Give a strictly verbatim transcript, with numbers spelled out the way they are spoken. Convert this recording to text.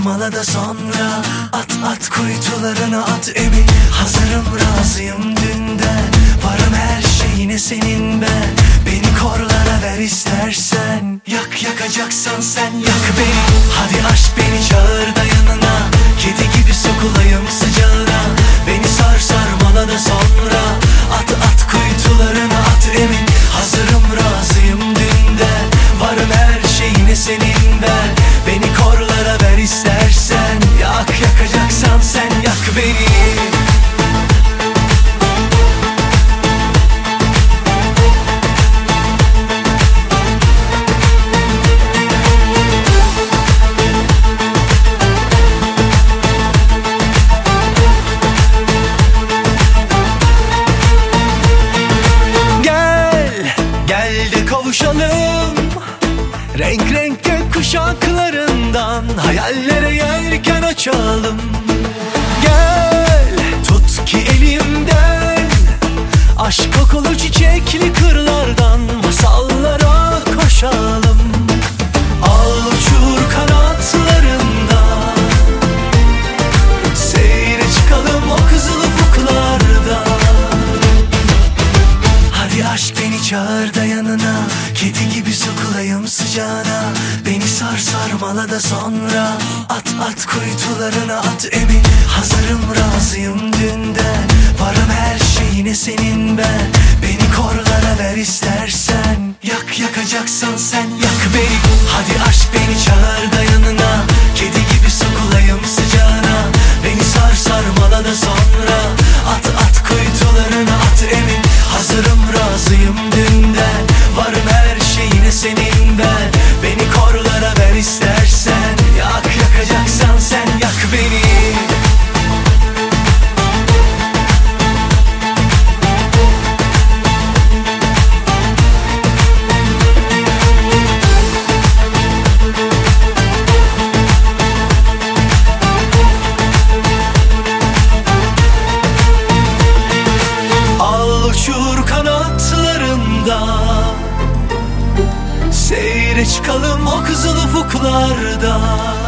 sarmala da sonra at at kuytularına at emin. Hazırım razıyım dünden, varım her şeyine senin ben. Beni korlara ver istersen, yak yakacaksan sen yak beni. Hadi aşk beni çağır da yanına, kedi gibi sokulayım sıcağına. Beni sar sarmala da sonra at at kuytularına at emin. Hazırım razıyım dünden, varım her şeyine senin ben. Beni korlara ver istersen, yak yakacaksan sen yak beni. Kavuşalım renk renk gökkuşaklarından, hayallere yelken açalım. Gel tut ki elimden, aşk kokulu çiçekli kırlardan masallara koşalım. Al uçur kanatlarında, seyre çıkalım o kızıl ufuklarda. Hadi aşk beni çağır da yanına, kedi gibi sokulayım sıcağına. Beni sar sarmala da sonra at at kuytularına at emin. Hazırım razıyım dünden, varım her şeyine senin ben. Beni korlara ver istersen, yak yakacaksan sen yak beni. Hadi aşk beni çağır da yanına, kedi gibi sokulayım sıcağına. Beni sar sarmala da sonra at at kuytularına at emin. Hazırım razıyım dünden, varım her şeyine senin ben. Beni korlara ver istersen, yak yakacaksan sen yak beni. Al uçur kanatlarında, seyre çıkalım o kızıl ufuklarda.